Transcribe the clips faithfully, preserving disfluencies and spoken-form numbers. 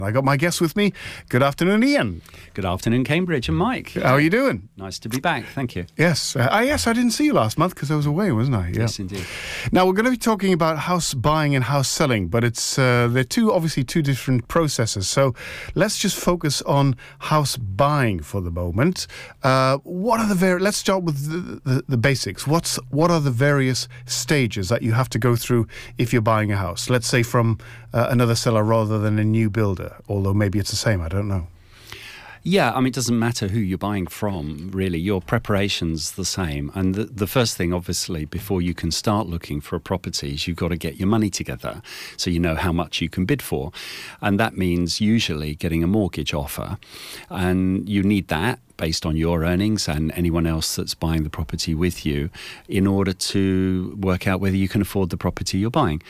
I got my guest with me. Good afternoon, Ian. Good afternoon, Cambridge and Mike. How are you doing? Nice to be back. Thank you. Yes. Uh, I, yes, I didn't see you last month because I was away, wasn't I? Yeah. Yes, indeed. Now, we're going to be talking about house buying and house selling, but it's uh, they're two, obviously, two different processes. So let's just focus on house buying for the moment. Uh, what are the var- Let's start with the, the, the basics. What's What are the various stages that you have to go through if you're buying a house? Let's say from uh, another seller rather than a new builder, although maybe it's the same, I don't know. Yeah, I mean, it doesn't matter who you're buying from, really. Your preparation's the same. And the, the first thing, obviously, before you can start looking for a property is you've got to get your money together so you know how much you can bid for. And that means usually getting a mortgage offer. And you need that based on your earnings and anyone else that's buying the property with you in order to work out whether you can afford the property you're buying.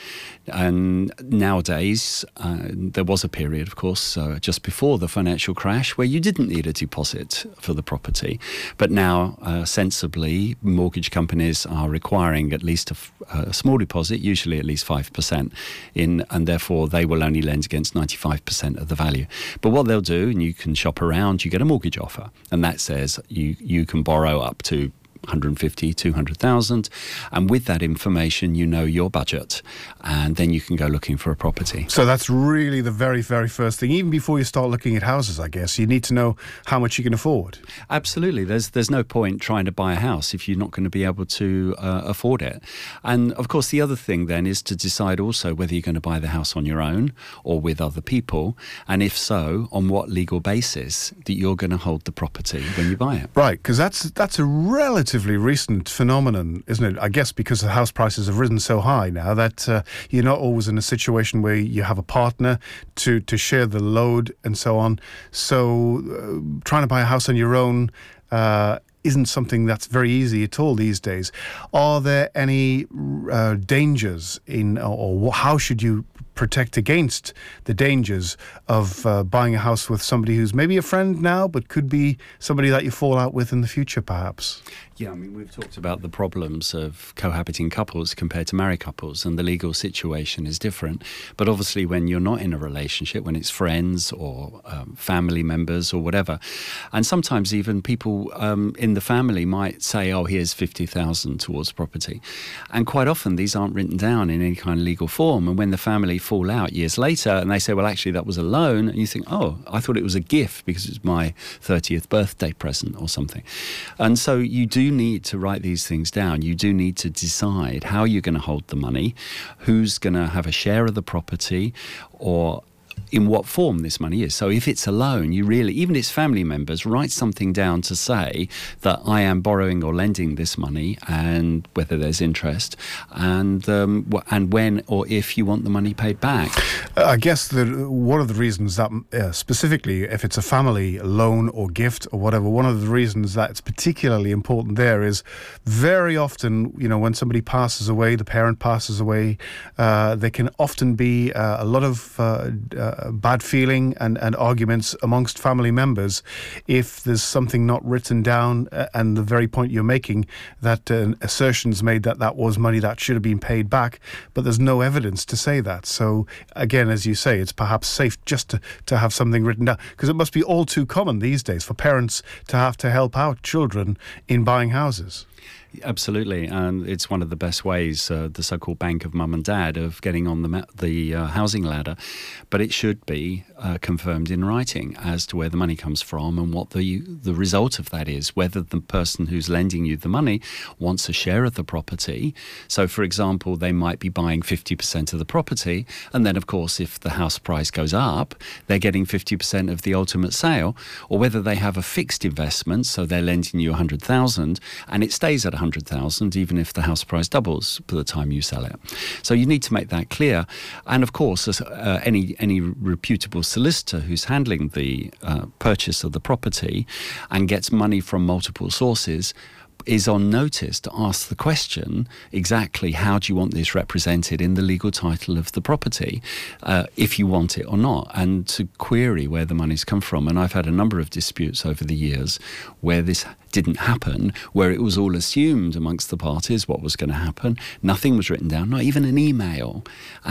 And nowadays, uh, there was a period, of course, uh, just before the financial crash where you didn't need a deposit for the property. But now, uh, sensibly, mortgage companies are requiring at least a, a small deposit, usually at least five percent, in, and therefore they will only lend against ninety-five percent of the value. But what they'll do, and you can shop around, you get a mortgage offer. And that says you, you can borrow up to one hundred fifty, two hundred thousand, and with that information you know your budget, and then you can go looking for a property. So that's really the very, very first thing. Even before you start looking at houses, I guess, you need to know how much you can afford. Absolutely. There's there's no point trying to buy a house if you're not going to be able to uh, afford it. And of course the other thing then is to decide also whether you're going to buy the house on your own or with other people, and if so, on what legal basis that you're going to hold the property when you buy it. Right, because that's that's a relative Relatively recent phenomenon, isn't it? I guess because the house prices have risen so high now that uh, you're not always in a situation where you have a partner to, to share the load and so on. So uh, trying to buy a house on your own uh, isn't something that's very easy at all these days. Are there any uh, dangers in, or, or how should you protect against the dangers of uh, buying a house with somebody who's maybe a friend now, but could be somebody that you fall out with in the future, perhaps? Yeah, I mean, we've talked about the problems of cohabiting couples compared to married couples, and the legal situation is different. But obviously, when you're not in a relationship, when it's friends or um, family members or whatever, and sometimes even people um, in the family might say, oh, here's fifty thousand towards property. And quite often, these aren't written down in any kind of legal form. And when the family fall out years later and they say, well, actually, that was a loan, and you think, oh, I thought it was a gift because it was my thirtieth birthday present or something. And so you do need to write these things down. You do need to decide how you're going to hold the money, who's going to have a share of the property, or in what form this money is. So if it's a loan, you really, even its family members, write something down to say that I am borrowing or lending this money, and whether there's interest, and um, and when or if you want the money paid back. I guess that one of the reasons that uh, specifically if it's a family loan or gift or whatever, one of the reasons that it's particularly important there is very often, you know, when somebody passes away, the parent passes away, uh, there can often be uh, a lot of uh, uh, bad feeling and, and arguments amongst family members if there's something not written down, uh, and the very point you're making that uh, assertions made that that was money that should have been paid back, but there's no evidence to say that. So again, as you say, it's perhaps safe just to, to have something written down, because it must be all too common these days for parents to have to help out children in buying houses. Absolutely, and it's one of the best ways, uh, the so-called bank of mum and dad, of getting on the ma- the uh, housing ladder. But it should be uh, confirmed in writing as to where the money comes from and what the the result of that is, whether the person who's lending you the money wants a share of the property. So, for example, they might be buying fifty percent of the property, and then, of course, if the house price goes up, they're getting fifty percent of the ultimate sale, or whether they have a fixed investment, so they're lending you one hundred thousand and it stays at one hundred thousand even if the house price doubles by the time you sell it. So you need to make that clear. And of course, as, uh, any any reputable solicitor who's handling the uh, purchase of the property and gets money from multiple sources is on notice to ask the question, exactly how do you want this represented in the legal title of the property, uh, if you want it or not, and to query where the money's come from. And I've had a number of disputes over the years where this didn't happen, where it was all assumed amongst the parties what was going to happen. Nothing was written down, not even an email. And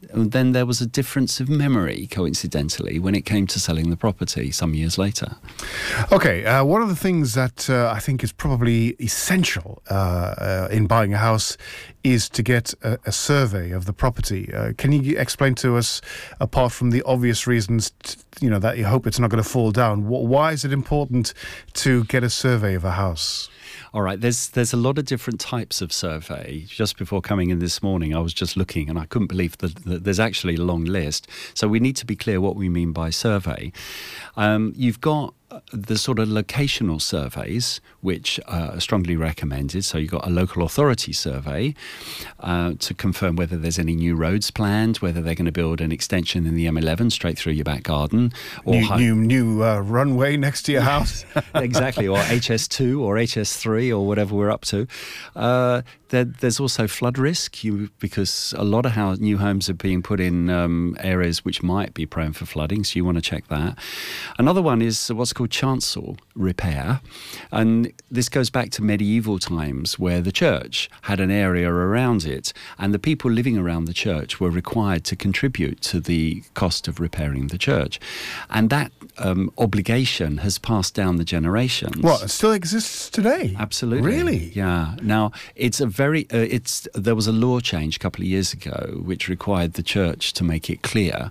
then there was a difference of memory, coincidentally, when it came to selling the property some years later. Okay, uh, one of the things that uh, I think is probably essential uh, uh, in buying a house is to get a, a survey of the property. Uh, can you explain to us, apart from the obvious reasons, t- you know, that you hope it's not going to fall down, wh- why is it important to get a survey of a house? All right, there's there's a lot of different types of survey. Just before coming in this morning, I was just looking and I couldn't believe that, that there's actually a long list. So we need to be clear what we mean by survey. Um, you've got the sort of locational surveys, which uh, are strongly recommended. So you've got a local authority survey uh, to confirm whether there's any new roads planned, whether they're going to build an extension in the M eleven straight through your back garden. Or new new, new uh, runway next to your house. Exactly, or H S two or H S three or whatever we're up to. Uh, there, there's also flood risk you, because a lot of how new homes are being put in um, areas which might be prone for flooding, so you want to check that. Another one is what's called chancel repair, and this goes back to medieval times where the church had an area around it and the people living around the church were required to contribute to the cost of repairing the church, and that um, obligation has passed down the generations. What, it still exists today? Absolutely. Really? Yeah. Now, it's a very, uh, it's there was a law change a couple of years ago which required the church to make it clear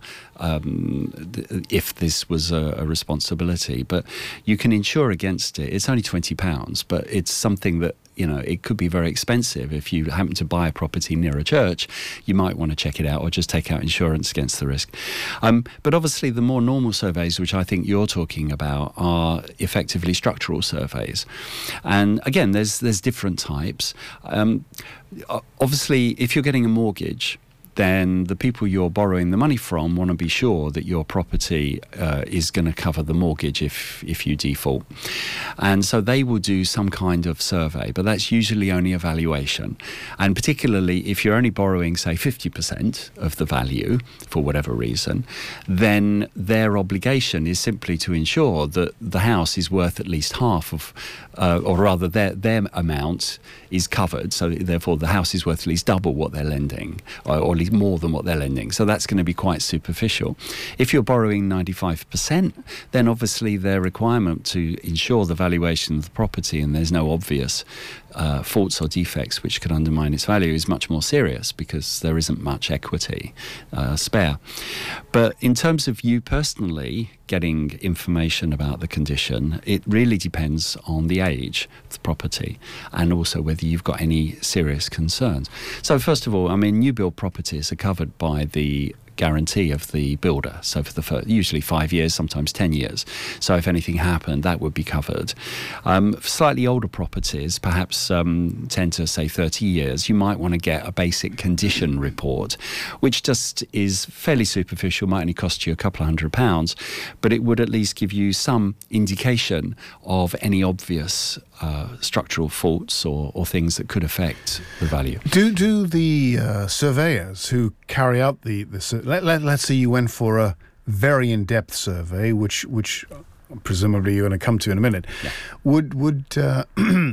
um, th- if this was a, a responsibility. But you can insure against it. It's only twenty pounds, but it's something that, you know, it could be very expensive. If you happen to buy a property near a church, you might want to check it out or just take out insurance against the risk. Um, but obviously the more normal surveys, which I think you're talking about, are effectively structural surveys. And again, there's there's different types. Um, obviously, if you're getting a mortgage, then the people you're borrowing the money from want to be sure that your property uh, is going to cover the mortgage if if you default. And so they will do some kind of survey, but that's usually only a valuation. And particularly if you're only borrowing, say, fifty percent of the value for whatever reason, then their obligation is simply to ensure that the house is worth at least half of, uh, or rather their, their amount is covered. So therefore the house is worth at least double what they're lending, or, or at least more than what they're lending. So that's going to be quite superficial. If you're borrowing ninety-five percent, then obviously their requirement to ensure the valuation of the property and there's no obvious uh, faults or defects which could undermine its value is much more serious, because there isn't much equity uh, spare. But in terms of you personally getting information about the condition, it really depends on the age of the property and also whether you've got any serious concerns. So first of all, I mean, new build properties are covered by the guarantee of the builder. So for the first, usually five years, sometimes ten years. So if anything happened, that would be covered. Um, for slightly older properties, perhaps um, ten to say thirty years, you might want to get a basic condition report, which just is fairly superficial, might only cost you a couple of hundred pounds, but it would at least give you some indication of any obvious uh, structural faults or, or things that could affect the value. Do do the uh, surveyors who carry out the, the sur- let, let, let's say you went for a very in-depth survey, which which presumably you're going to come to in a minute, yeah. would would uh,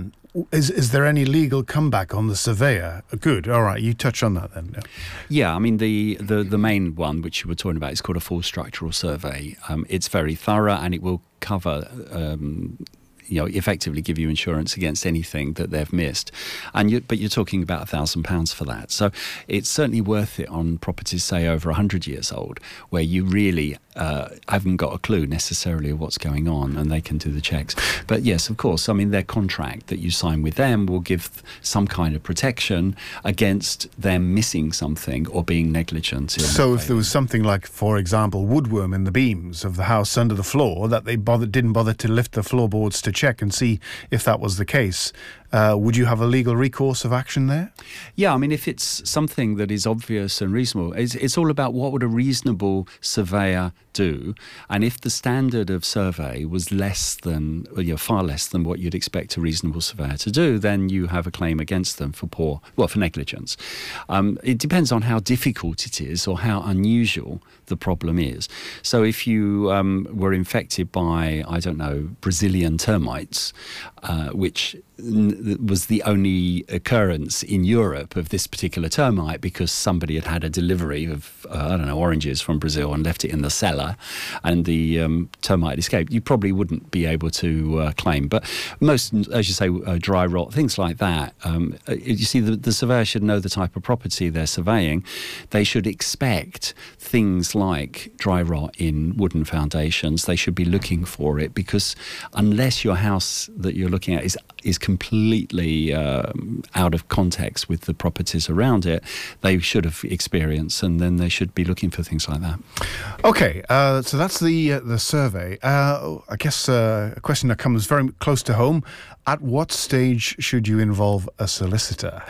is is there any legal comeback on the surveyor? Good, all right, you touch on that then. Yeah, yeah I mean the, the, the main one which you were talking about is called a full structural survey. Um, it's very thorough and it will cover um, you know, effectively give you insurance against anything that they've missed. And you, but you're talking about a thousand pounds for that. So it's certainly worth it on properties, say, over one hundred years old, where you really uh, haven't got a clue necessarily of what's going on and they can do the checks. But yes, of course, I mean, their contract that you sign with them will give some kind of protection against them missing something or being negligent. So if there was something like, for example, woodworm in the beams of the house under the floor that they bothered, didn't bother to lift the floorboards to check and see if that was the case, uh, would you have a legal recourse of action there? Yeah, I mean, if it's something that is obvious and reasonable, it's, it's all about what would a reasonable surveyor do, and if the standard of survey was less than, or, you know, far less than what you'd expect a reasonable surveyor to do, then you have a claim against them for poor, well, for negligence. Um, it depends on how difficult it is or how unusual the problem is. So if you um, were infected by, I don't know, Brazilian termites, uh, which n- was the only occurrence in Europe of this particular termite because somebody had had a delivery of, uh, I don't know, oranges from Brazil and left it in the cellar and the um, termite escaped, you probably wouldn't be able to uh, claim. But most, as you say, uh, dry rot, things like that, um, you see, the, the surveyor should know the type of property they're surveying. They should expect things like dry rot in wooden foundations. They should be looking for it because unless your house that you're looking at is is completely um, out of context with the properties around it, they should have experienced, and then they should be looking for things like that. Okay, uh, so that's the uh, the survey. Uh, I guess uh, a question that comes very close to home: at what stage should you involve a solicitor?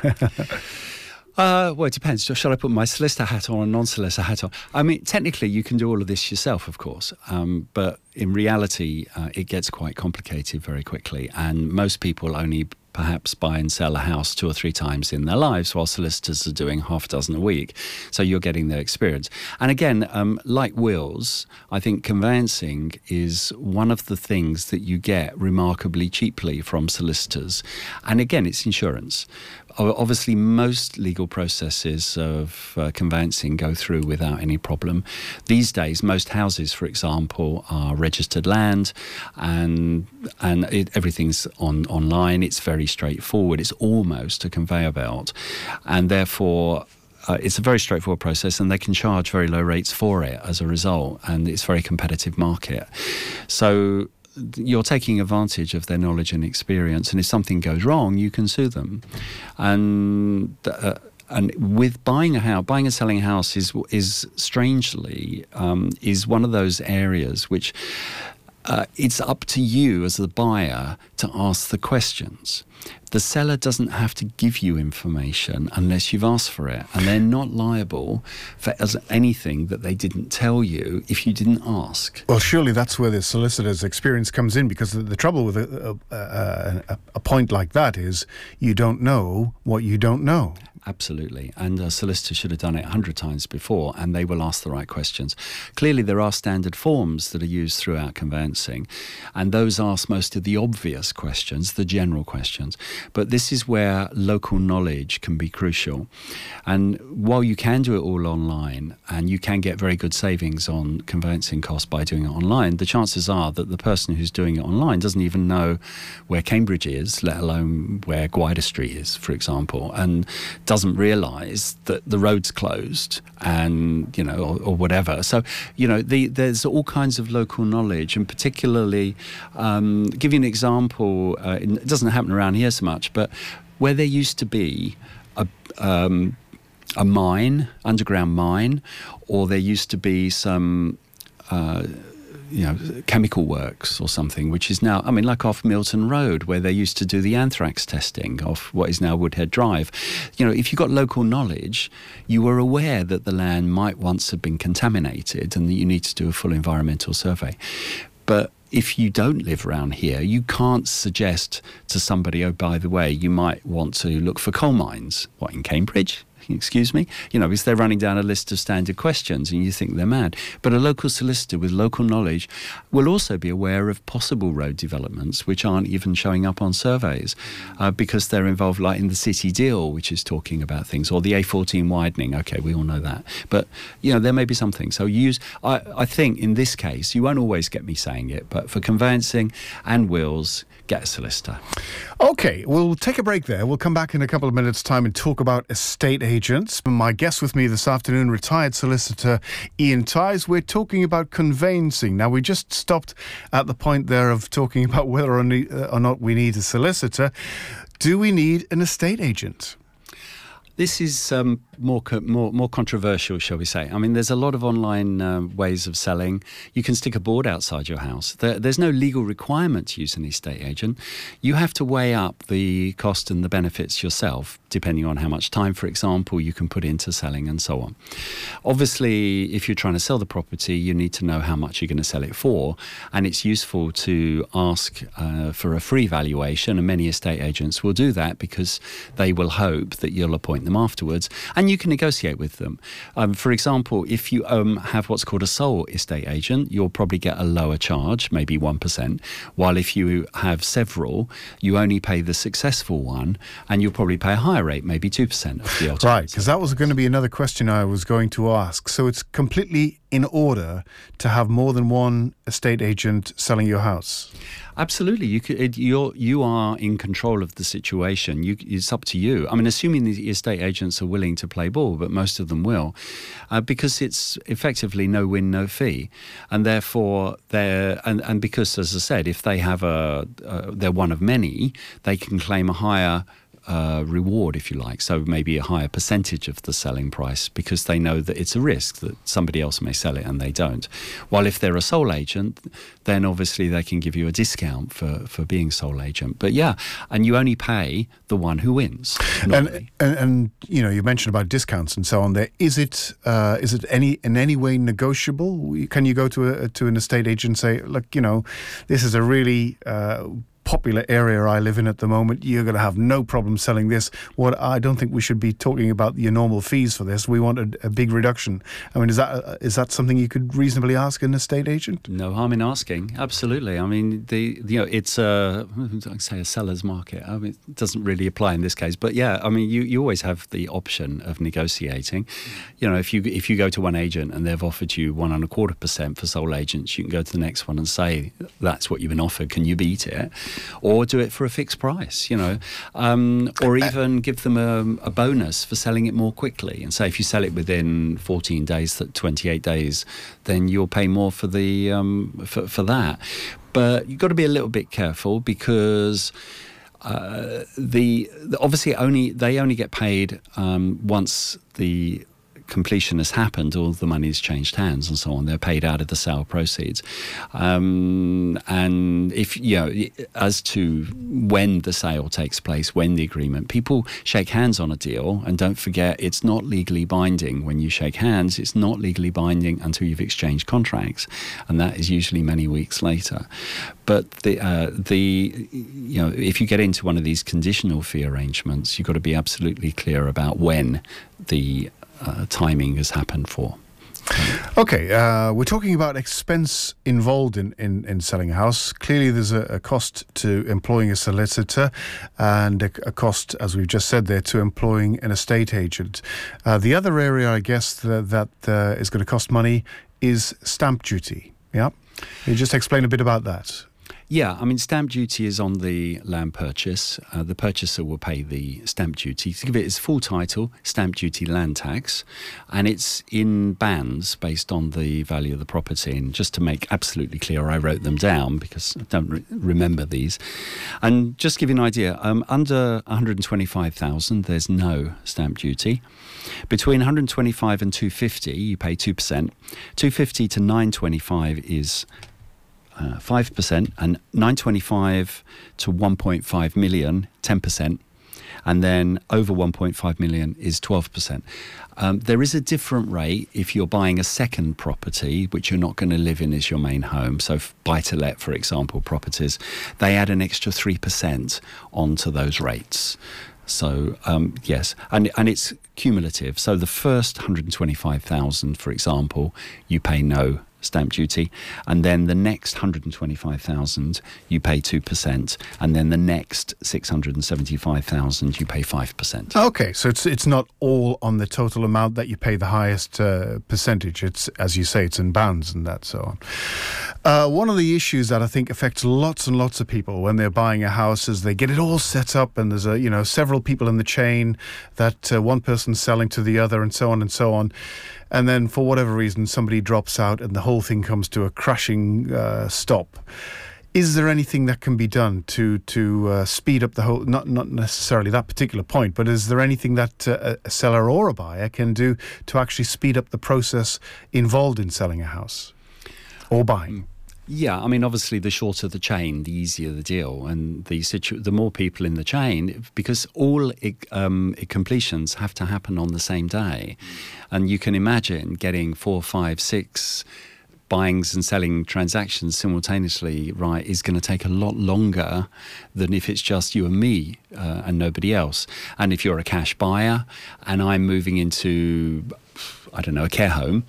Uh, well, it depends. Shall I put my solicitor hat on or non-solicitor hat on? I mean, technically, you can do all of this yourself, of course, um, but in reality, uh, it gets quite complicated very quickly, and most people only perhaps buy and sell a house two or three times in their lives, while solicitors are doing half a dozen a week. So you're getting their experience. And again, um, like wills, I think conveyancing is one of the things that you get remarkably cheaply from solicitors. And again, it's insurance. Obviously, most legal processes of uh, conveyancing go through without any problem. These days, most houses, for example, are registered land, and and it, everything's on online. It's very straightforward. It's almost a conveyor belt, and therefore uh, it's a very straightforward process, and they can charge very low rates for it as a result, and it's a very competitive market. So you're taking advantage of their knowledge and experience, and if something goes wrong, you can sue them. And uh, and with buying a house, buying and selling a house is is strangely um, is one of those areas which uh, it's up to you as the buyer to ask the questions. The seller doesn't have to give you information unless you've asked for it, and they're not liable for anything that they didn't tell you if you didn't ask. Well, surely that's where the solicitor's experience comes in, because the, the trouble with a, a, a, a point like that is you don't know what you don't know. Absolutely. And a solicitor should have done it a hundred times before, and they will ask the right questions. Clearly, there are standard forms that are used throughout conveyancing, and those ask most of the obvious questions, the general questions. But this is where local knowledge can be crucial. And while you can do it all online, and you can get very good savings on conveyancing costs by doing it online, the chances are that the person who's doing it online doesn't even know where Cambridge is, let alone where Gwydir Street is, for example, and doesn't realise that the road's closed, and you know, or, or whatever. So, you know, the, there's all kinds of local knowledge, and particularly, um, give you an example. Uh, it doesn't happen around here so much, but where there used to be a um, a mine, underground mine, or there used to be some. Uh, you know, chemical works or something, which is now, I mean, like off Milton Road, where they used to do the anthrax testing off what is now Woodhead Drive. You know, if you got local knowledge, you were aware that the land might once have been contaminated and that you need to do a full environmental survey. But if you don't live around here, you can't suggest to somebody, oh, by the way, you might want to look for coal mines. What, in Cambridge? Excuse me? You know, because they're running down a list of standard questions and you think they're mad. But a local solicitor with local knowledge will also be aware of possible road developments which aren't even showing up on surveys uh, because they're involved, like in the City Deal, which is talking about things, or the A fourteen widening. Okay, we all know that. But, you know, there may be something. So use, I, I think in this case, you won't always get me saying it, but for conveyancing and wills, get a solicitor. Okay, we'll take a break there. We'll come back in a couple of minutes' time and talk about estate agents. My guest with me this afternoon, retired solicitor Ian Tighes. We're talking about conveyancing. Now, we just stopped at the point there of talking about whether or not we need a solicitor. Do we need an estate agent? This is um, more, co- more more controversial, shall we say. I mean, there's a lot of online uh, ways of selling. You can stick a board outside your house. There, there's no legal requirement to use an estate agent. You have to weigh up the cost and the benefits yourself, depending on how much time, for example, you can put into selling and so on. Obviously, if you're trying to sell the property, you need to know how much you're going to sell it for, and it's useful to ask uh, for a free valuation, and many estate agents will do that because they will hope that you'll appoint disappoint them afterwards, and you can negotiate with them. Um, for example, if you um, have what's called a sole estate agent, you'll probably get a lower charge, maybe one percent, while if you have several, you only pay the successful one, and you'll probably pay a higher rate, maybe two percent of the alternative. Right, because that was going to be another question I was going to ask. So it's completely in order to have more than one estate agent selling your house? Absolutely, you could, it, you're you are in control of the situation. You, it's up to you. I mean, assuming the estate agents are willing to play ball, but most of them will, uh, because it's effectively no win, no fee, and therefore they're and, and because, as I said, if they have a uh, they're one of many, they can claim a higher Uh, reward, if you like, so maybe a higher percentage of the selling price, because they know that it's a risk that somebody else may sell it and they don't. While if they're a sole agent, then obviously they can give you a discount for, for being sole agent. But yeah, and you only pay the one who wins. And, and and you know, you mentioned about discounts and so on. There is it uh, is it any in any way negotiable? Can you go to a to an estate agent and say, look, you know, this is a really uh, popular area I live in at the moment. You're going to have no problem selling this. What I don't think we should be talking about your normal fees for this. We want a, a big reduction. I mean, is that uh, is that something you could reasonably ask an estate agent? No harm in asking. Absolutely. I mean, the you know, it's a I say a seller's market. I mean, it doesn't really apply in this case, but yeah, I mean, you, you always have the option of negotiating. You know, if you if you go to one agent and they've offered you one and a quarter percent for sole agents, you can go to the next one and say, that's what you've been offered. Can you beat it? Or do it for a fixed price, you know, um, or even give them a, a bonus for selling it more quickly, and say if you sell it within fourteen days, twenty-eight days, then you'll pay more for the um, for, for that. But you've got to be a little bit careful, because uh, the, the obviously only they only get paid um, once the completion has happened, all the money's changed hands and so on. They're paid out of the sale proceeds. Um, and if, you know, as to when the sale takes place, when the agreement, people shake hands on a deal, and don't forget, it's not legally binding. When you shake hands, it's not legally binding until you've exchanged contracts, and that is usually many weeks later. But the uh, the you know, if you get into one of these conditional fee arrangements, you've got to be absolutely clear about when the Uh, timing has happened for. Okay, uh, we're talking about expense involved in, in, in selling a house. Clearly there's a, a cost to employing a solicitor, and a, a cost, as we've just said there, to employing an estate agent. Uh, the other area, I guess, that, that uh, is going to cost money is stamp duty. Yeah? Can you just explain a bit about that? Yeah, I mean, stamp duty is on the land purchase. Uh, the purchaser will pay the stamp duty. To give it its full title, stamp duty land tax, and it's in bands based on the value of the property. And just to make absolutely clear, I wrote them down because I don't re- remember these. And just to give you an idea, um, under one hundred twenty-five thousand, there's no stamp duty. Between one hundred twenty-five and two hundred fifty, you pay two percent. two hundred fifty to nine hundred twenty-five is Uh, five percent, and nine hundred twenty-five to one point five million, ten percent, and then over one point five million is twelve percent. Um, there is a different rate if you're buying a second property, which you're not going to live in as your main home. So buy-to-let, for example, properties, they add an extra three percent onto those rates. So, um, yes, and and it's cumulative. So the first one hundred twenty-five thousand, for example, you pay no stamp duty, and then the next one hundred twenty-five thousand you pay two percent, and then the next six hundred seventy-five thousand you pay five percent. Okay, so it's it's not all on the total amount that you pay the highest uh, percentage. It's, as you say, it's in bands and that so on. Uh, one of the issues that I think affects lots and lots of people when they're buying a house is they get it all set up, and there's a you know several people in the chain that uh, one person's selling to the other, and so on and so on. And then for whatever reason, somebody drops out and the whole thing comes to a crashing uh, stop. Is there anything that can be done to to uh, speed up the whole, not not necessarily that particular point, but is there anything that uh, a seller or a buyer can do to actually speed up the process involved in selling a house or buying? Yeah, I mean, obviously, the shorter the chain, the easier the deal, and the situ- the more people in the chain, because all um, completions have to happen on the same day, and you can imagine getting four, five, six buying and selling transactions simultaneously, right, is going to take a lot longer than if it's just you and me uh, and nobody else. And if you're a cash buyer and I'm moving into, I don't know, a care home,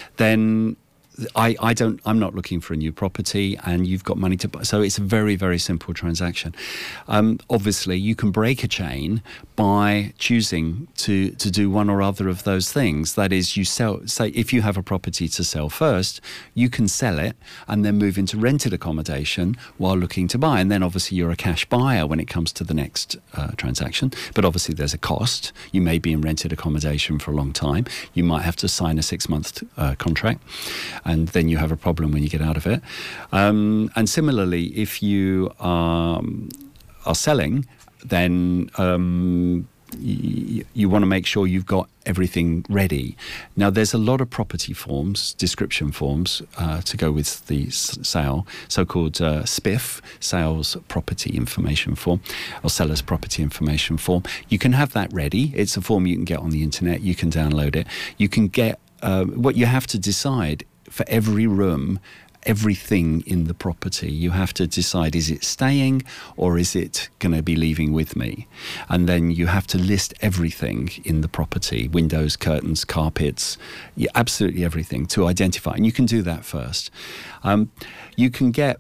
then I, I don't, I'm not looking for a new property and you've got money to buy. So it's a very, very simple transaction. Um, obviously, you can break a chain by choosing to, to do one or other of those things. That is, you sell, say, if you have a property to sell first, you can sell it and then move into rented accommodation while looking to buy. And then obviously you're a cash buyer when it comes to the next uh, transaction. But obviously there's a cost. You may be in rented accommodation for a long time. You might have to sign a six-month uh, contract. And then you have a problem when you get out of it. Um, and similarly, if you um, are selling, then um, y- you want to make sure you've got everything ready. Now, there's a lot of property forms, description forms, uh, to go with the s- sale, so-called uh, S P I F, Sales Property Information Form, or Seller's Property Information Form. You can have that ready. It's a form you can get on the internet. You can download it. You can get, uh, what you have to decide for every room, everything in the property, you have to decide, is it staying or is it going to be leaving with me? And then you have to list everything in the property, windows, curtains, carpets, yeah, absolutely everything to identify. And you can do that first. Um, you can get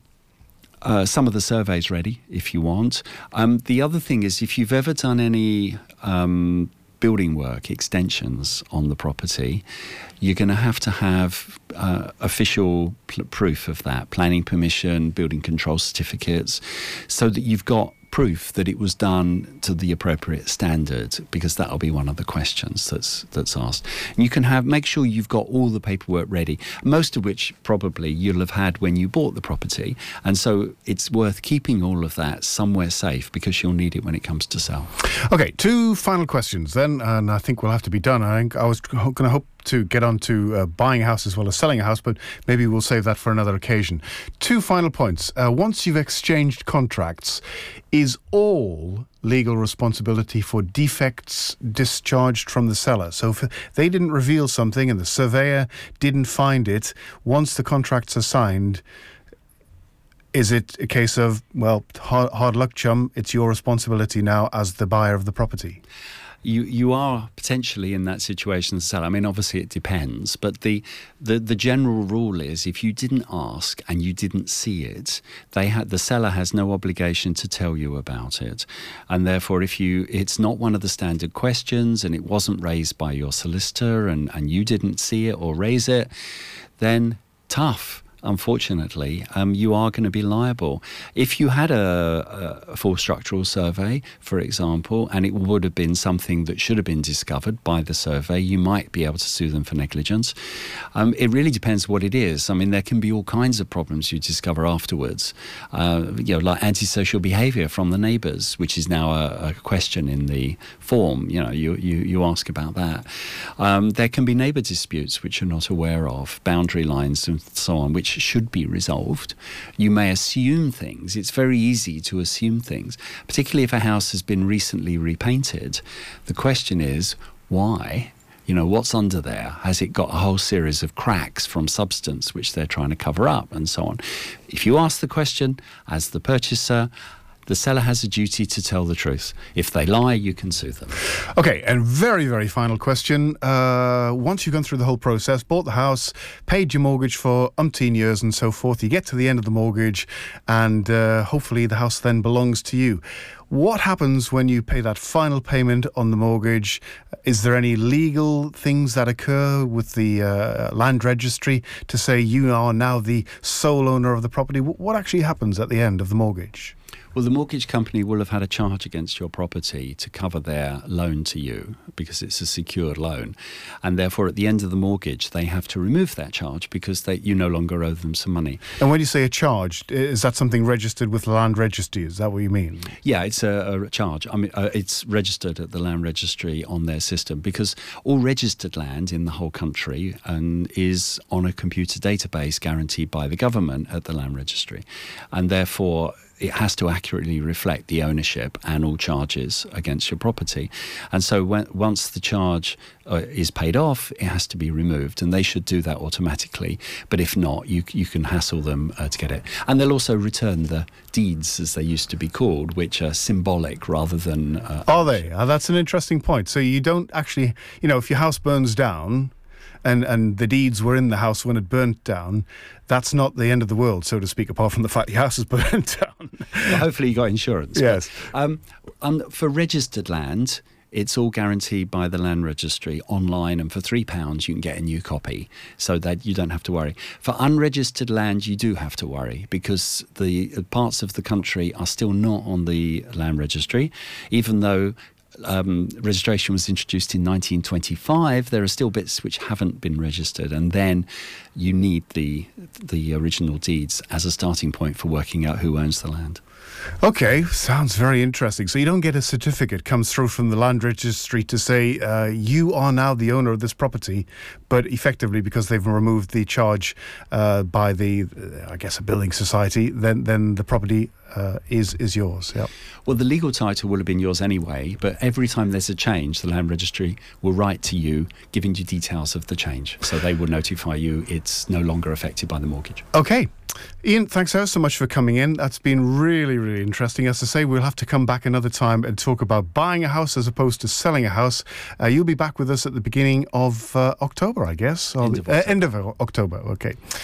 uh, some of the surveys ready if you want. Um, the other thing is, if you've ever done any um, building work, extensions on the property, you're going to have to have uh, official pl- proof of that, planning permission, building control certificates, so that you've got proof that it was done to the appropriate standard, because that'll be one of the questions that's that's asked. And you can have make sure you've got all the paperwork ready, most of which probably you'll have had when you bought the property, and so it's worth keeping all of that somewhere safe, because you'll need it when it comes to sell. Okay, two final questions then, and I think we'll have to be done. I think I was going to hope to get on to uh, buying a house as well as selling a house, but maybe we'll save that for another occasion. Two final points. Uh, once you've exchanged contracts, is all legal responsibility for defects discharged from the seller? So if they didn't reveal something and the surveyor didn't find it, once the contracts are signed, is it a case of, well, hard, hard luck, chum, it's your responsibility now as the buyer of the property? You you are potentially in that situation to sell. I mean, obviously it depends, but the, the the general rule is, if you didn't ask and you didn't see it, they had the seller has no obligation to tell you about it, and therefore, if you it's not one of the standard questions and it wasn't raised by your solicitor and and you didn't see it or raise it, then tough. Unfortunately, um, you are going to be liable. If you had a, a full structural survey, for example, and it would have been something that should have been discovered by the survey, you might be able to sue them for negligence. Um, it really depends what it is. I mean, there can be all kinds of problems you discover afterwards, uh, you know, like antisocial behaviour from the neighbours, which is now a, a question in the form. You know, you you, you ask about that. Um, there can be neighbour disputes which you're not aware of, boundary lines and so on, which should be resolved. You may assume things. It's very easy to assume things, particularly if a house has been recently repainted. The question is, why? You know, what's under there? Has it got a whole series of cracks from substance which they're trying to cover up, and so on? If you ask the question as the purchaser, the seller has a duty to tell the truth. If they lie, you can sue them. Okay, and very, very final question. Uh, once you've gone through the whole process, bought the house, paid your mortgage for umpteen years and so forth, you get to the end of the mortgage and uh, hopefully the house then belongs to you. What happens when you pay that final payment on the mortgage? Is there any legal things that occur with the uh, land registry to say you are now the sole owner of the property? What actually happens at the end of the mortgage? Well, the mortgage company will have had a charge against your property to cover their loan to you, because it's a secured loan. And therefore, at the end of the mortgage, they have to remove that charge because they, you no longer owe them some money. And when you say a charge, is that something registered with the land registry? Is that what you mean? Yeah, it's a, a charge. I mean, uh, it's registered at the land registry on their system, because all registered land in the whole country um, is on a computer database guaranteed by the government at the land registry. And therefore, it has to accurately reflect the ownership and all charges against your property. And so when, once the charge uh, is paid off, it has to be removed, and they should do that automatically. But if not, you you can hassle them uh, to get it. And they'll also return the deeds, as they used to be called, which are symbolic rather than... Uh, are they? Uh, that's an interesting point. So you don't actually, you know, if your house burns down, and and the deeds were in the house when it burnt down, that's not the end of the world, so to speak, apart from the fact the house is burnt down. Well, hopefully you got insurance. Yes. But, um, um, for registered land, it's all guaranteed by the Land Registry online, and for three pounds you can get a new copy, so that you don't have to worry. For unregistered land, you do have to worry, because the parts of the country are still not on the Land Registry, even though Um, registration was introduced in nineteen twenty-five. There are still bits which haven't been registered, and then you need the the original deeds as a starting point for working out who owns the land. Okay, sounds very interesting. So you don't get a certificate comes through from the Land Registry to say uh, you are now the owner of this property, but effectively because they've removed the charge uh, by the, uh, I guess, a building society, then then the property uh, is is yours. Yep. Well, the legal title will have been yours anyway, but every time there's a change, the Land Registry will write to you giving you details of the change. So they will notify you it's no longer affected by the mortgage. Okay. Ian, thanks ever so much for coming in. That's been really, really interesting. As I say, we'll have to come back another time and talk about buying a house as opposed to selling a house. Uh, you'll be back with us at the beginning of uh, October, I guess. End of uh, October. end of October, okay.